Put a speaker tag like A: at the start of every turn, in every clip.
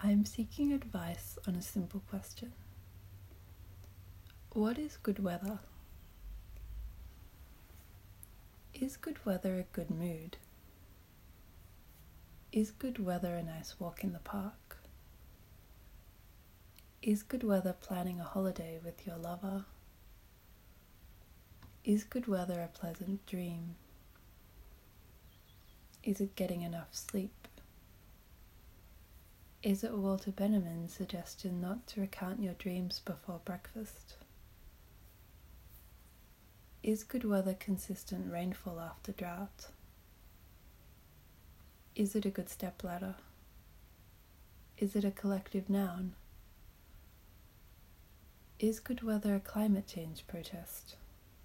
A: I am seeking advice on a simple question. What is good weather? Is good weather a good mood? Is good weather a nice walk in the park? Is good weather planning a holiday with your lover? Is good weather a pleasant dream? Is it getting enough sleep? Is it Walter Benjamin's suggestion not to recount your dreams before breakfast? Is good weather consistent rainfall after drought? Is it a good stepladder? Is it a collective noun? Is good weather a climate change protest?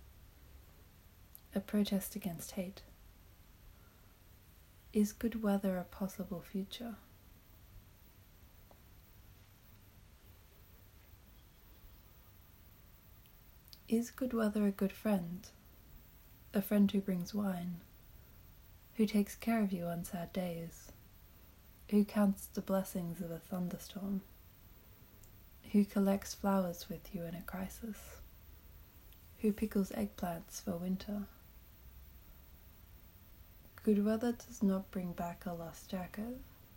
A: A protest against hate? Is good weather a possible future? Is good weather a good friend? A friend who brings wine, who takes care of you on sad days, who counts the blessings of a thunderstorm, who collects flowers with you in a crisis, who pickles eggplants for winter. Good weather does not bring back a lost jacket,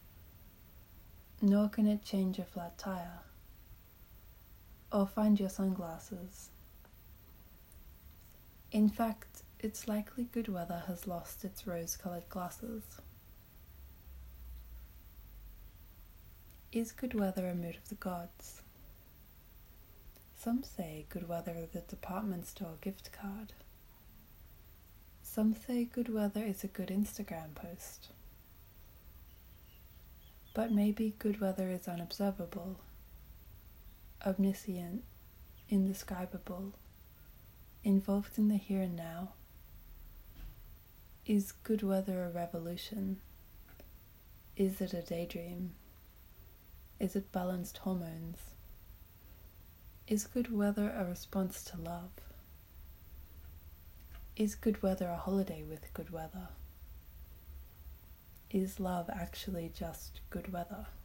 A: nor can it change a flat tire, or find your sunglasses. In fact, it's likely good weather has lost its rose-colored glasses. Is good weather a mood of the gods? Some say good weather is a department store gift card. Some say good weather is a good Instagram post. But maybe good weather is unobservable, omniscient, indescribable, involved in the here and now. Is good weather a revolution? Is it a daydream? Is it balanced hormones? Is good weather a response to love? Is good weather a holiday with good weather? Is love actually just good weather?